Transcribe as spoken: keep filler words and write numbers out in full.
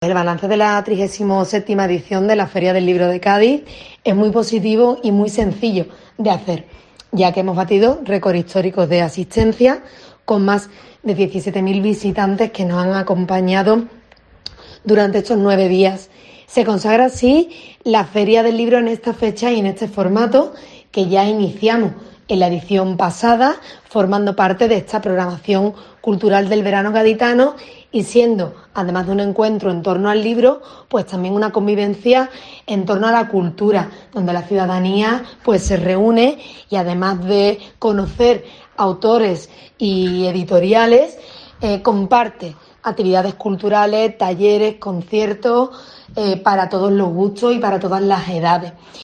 El balance de la trigésima séptima edición de la Feria del Libro de Cádiz es muy positivo y muy sencillo de hacer, ya que hemos batido récord históricos de asistencia con más de diecisiete mil visitantes que nos han acompañado durante estos nueve días. Se consagra así la Feria del Libro en esta fecha y en este formato que ya iniciamos en la edición pasada, formando parte de esta programación cultural del verano gaditano y siendo, además de un encuentro en torno al libro, pues también una convivencia en torno a la cultura, donde la ciudadanía pues se reúne y además de conocer autores y editoriales, eh, comparte actividades culturales, talleres, conciertos, eh, para todos los gustos y para todas las edades.